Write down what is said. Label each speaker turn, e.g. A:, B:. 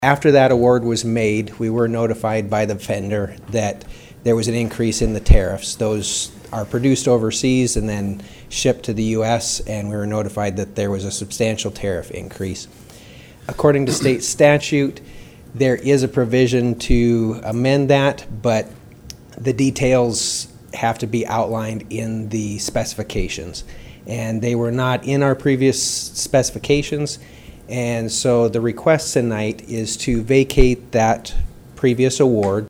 A: After that award was made, we were notified by the vendor that there was an increase in the tariffs. Those are produced overseas and then shipped to the U.S., and we were notified that there was a substantial tariff increase. According to state statute, there is a provision to amend that, but the details have to be outlined in the specifications. And they were not in our previous specifications, and so the request tonight is to vacate that previous award